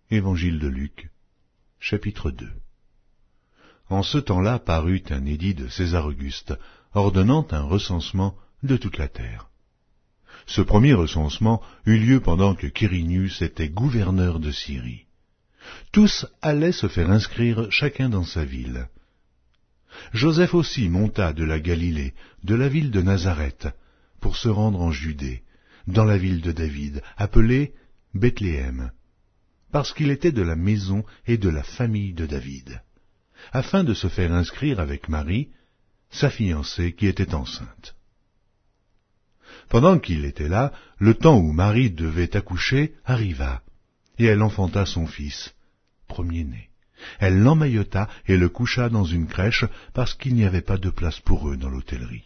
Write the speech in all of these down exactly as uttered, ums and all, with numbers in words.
Évangile de Luc, chapitre deux. En ce temps-là parut un édit de César Auguste, ordonnant un recensement de toute la terre. Ce premier recensement eut lieu pendant que Quirinius était gouverneur de Syrie. Tous allaient se faire inscrire chacun dans sa ville. Joseph aussi monta de la Galilée, de la ville de Nazareth, pour se rendre en Judée, dans la ville de David, appelée Bethléem, parce qu'il était de la maison et de la famille de David, afin de se faire inscrire avec Marie, sa fiancée qui était enceinte. Pendant qu'il était là, le temps où Marie devait accoucher arriva, et elle enfanta son fils, premier-né. Elle l'emmaillota et le coucha dans une crèche, parce qu'il n'y avait pas de place pour eux dans l'hôtellerie.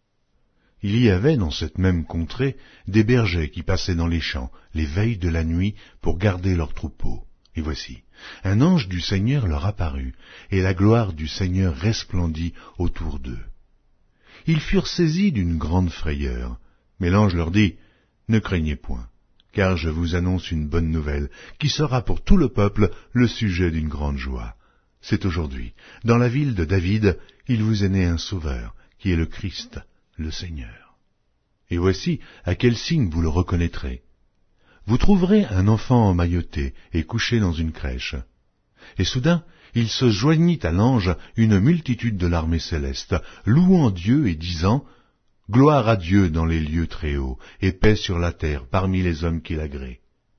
Il y avait dans cette même contrée des bergers qui passaient dans les champs les veilles de la nuit pour garder leurs troupeaux. Et voici, un ange du Seigneur leur apparut, et la gloire du Seigneur resplendit autour d'eux. Ils furent saisis d'une grande frayeur, mais l'ange leur dit, « Ne craignez point, car je vous annonce une bonne nouvelle, qui sera pour tout le peuple le sujet d'une grande joie. C'est aujourd'hui, dans la ville de David, il vous est né un sauveur, qui est le Christ, le Seigneur. Et voici à quel signe vous le reconnaîtrez. Vous trouverez un enfant emmailloté et couché dans une crèche. » Et soudain, il se joignit à l'ange une multitude de l'armée céleste, louant Dieu et disant, « Gloire à Dieu dans les lieux très hauts, et paix sur la terre parmi les hommes qui l'agréent. »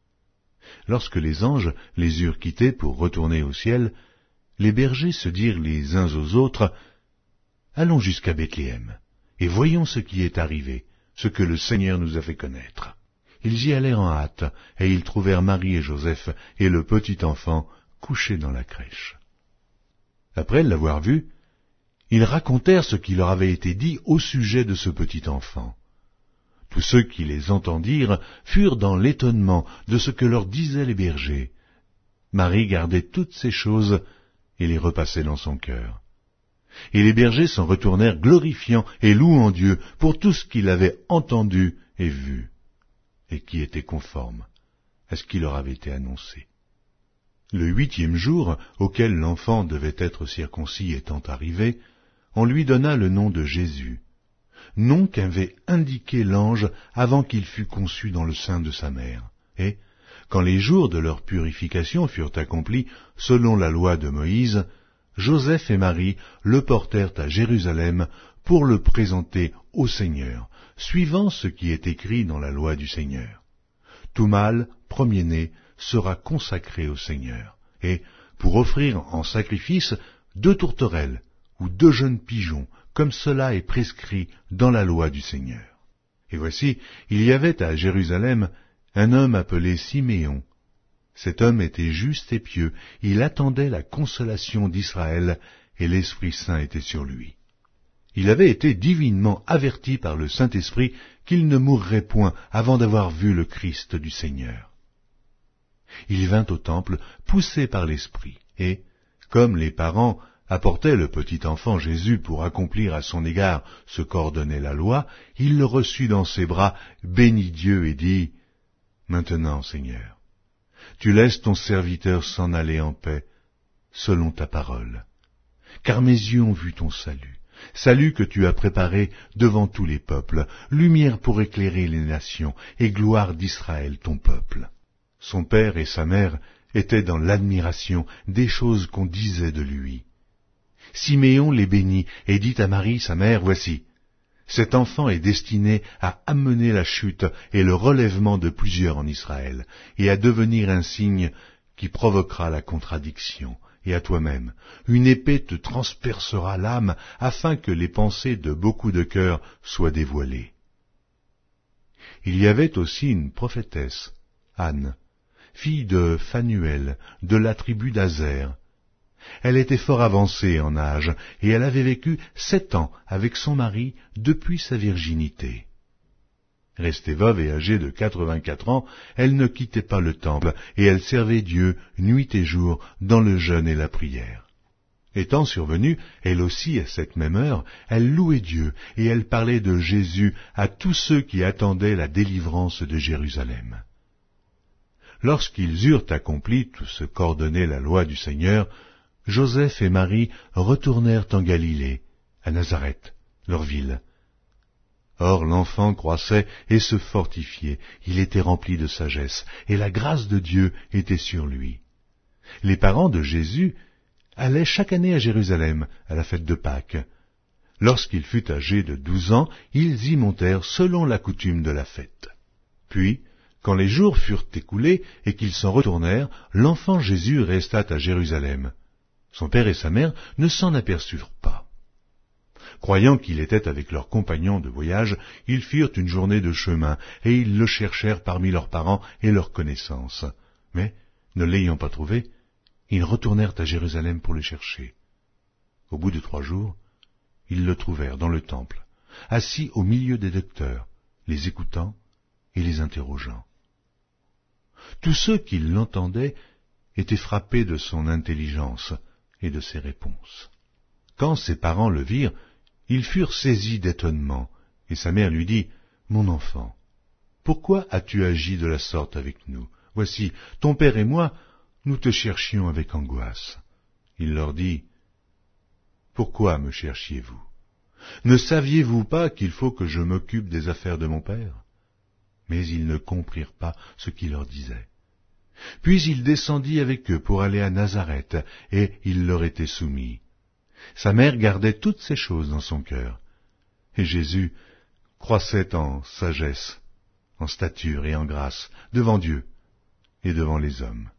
Lorsque les anges les eurent quittés pour retourner au ciel, les bergers se dirent les uns aux autres, « Allons jusqu'à Bethléem, et voyons ce qui est arrivé, ce que le Seigneur nous a fait connaître. » Ils y allèrent en hâte, et ils trouvèrent Marie et Joseph et le petit enfant couché dans la crèche. Après l'avoir vu, ils racontèrent ce qui leur avait été dit au sujet de ce petit enfant. Tous ceux qui les entendirent furent dans l'étonnement de ce que leur disaient les bergers. Marie gardait toutes ces choses et les repassait dans son cœur. Et les bergers s'en retournèrent glorifiant et louant Dieu pour tout ce qu'ils avaient entendu et vu, et qui était conforme à ce qui leur avait été annoncé. Le huitième jour, auquel l'enfant devait être circoncis étant arrivé, on lui donna le nom de Jésus, nom qu'avait indiqué l'ange avant qu'il fût conçu dans le sein de sa mère. Et, quand les jours de leur purification furent accomplis selon la loi de Moïse, Joseph et Marie le portèrent à Jérusalem pour le présenter au Seigneur, suivant ce qui est écrit dans la loi du Seigneur. Tout mâle, premier-né, sera consacré au Seigneur, et, pour offrir en sacrifice, deux tourterelles ou deux jeunes pigeons, comme cela est prescrit dans la loi du Seigneur. Et voici, il y avait à Jérusalem un homme appelé Siméon. Cet homme était juste et pieux, il attendait la consolation d'Israël, et l'Esprit Saint était sur lui. Il avait été divinement averti par le Saint-Esprit qu'il ne mourrait point avant d'avoir vu le Christ du Seigneur. Il vint au temple, poussé par l'Esprit, et, comme les parents apportaient le petit enfant Jésus pour accomplir à son égard ce qu'ordonnait la loi, il le reçut dans ses bras, bénit Dieu et dit, « Maintenant, Seigneur, tu laisses ton serviteur s'en aller en paix, selon ta parole. Car mes yeux ont vu ton salut, salut que tu as préparé devant tous les peuples, lumière pour éclairer les nations, et gloire d'Israël ton peuple. » Son père et sa mère étaient dans l'admiration des choses qu'on disait de lui. Siméon les bénit et dit à Marie, sa mère, « Voici, cet enfant est destiné à amener la chute et le relèvement de plusieurs en Israël, et à devenir un signe qui provoquera la contradiction. Et à toi-même, une épée te transpercera l'âme, afin que les pensées de beaucoup de cœurs soient dévoilées. » Il y avait aussi une prophétesse, Anne, fille de Phanuel, de la tribu d'Azer. Elle était fort avancée en âge, et elle avait vécu sept ans avec son mari depuis sa virginité. Restée veuve et âgée de quatre-vingt-quatre ans, elle ne quittait pas le temple, et elle servait Dieu nuit et jour dans le jeûne et la prière. Étant survenue, elle aussi à cette même heure, elle louait Dieu, et elle parlait de Jésus à tous ceux qui attendaient la délivrance de Jérusalem. Lorsqu'ils eurent accompli tout ce qu'ordonnait la loi du Seigneur, Joseph et Marie retournèrent en Galilée, à Nazareth, leur ville. Or l'enfant croissait et se fortifiait, il était rempli de sagesse, et la grâce de Dieu était sur lui. Les parents de Jésus allaient chaque année à Jérusalem, à la fête de Pâques. Lorsqu'il fut âgé de douze ans, ils y montèrent selon la coutume de la fête. Puis, quand les jours furent écoulés et qu'ils s'en retournèrent, l'enfant Jésus resta à Jérusalem. Son père et sa mère ne s'en aperçurent pas. Croyant qu'il était avec leurs compagnons de voyage, ils firent une journée de chemin, et ils le cherchèrent parmi leurs parents et leurs connaissances. Mais, ne l'ayant pas trouvé, ils retournèrent à Jérusalem pour le chercher. Au bout de trois jours, ils le trouvèrent dans le temple, assis au milieu des docteurs, les écoutant et les interrogeant. Tous ceux qui l'entendaient étaient frappés de son intelligence et de ses réponses. Quand ses parents le virent, ils furent saisis d'étonnement, et sa mère lui dit, « Mon enfant, pourquoi as-tu agi de la sorte avec nous? Voici, ton père et moi, nous te cherchions avec angoisse. » Il leur dit, « Pourquoi me cherchiez-vous? Ne saviez-vous pas qu'il faut que je m'occupe des affaires de mon père ?» Mais ils ne comprirent pas ce qu'il leur disait. Puis il descendit avec eux pour aller à Nazareth, et il leur était soumis. Sa mère gardait toutes ces choses dans son cœur. Et Jésus croissait en sagesse, en stature et en grâce, devant Dieu et devant les hommes.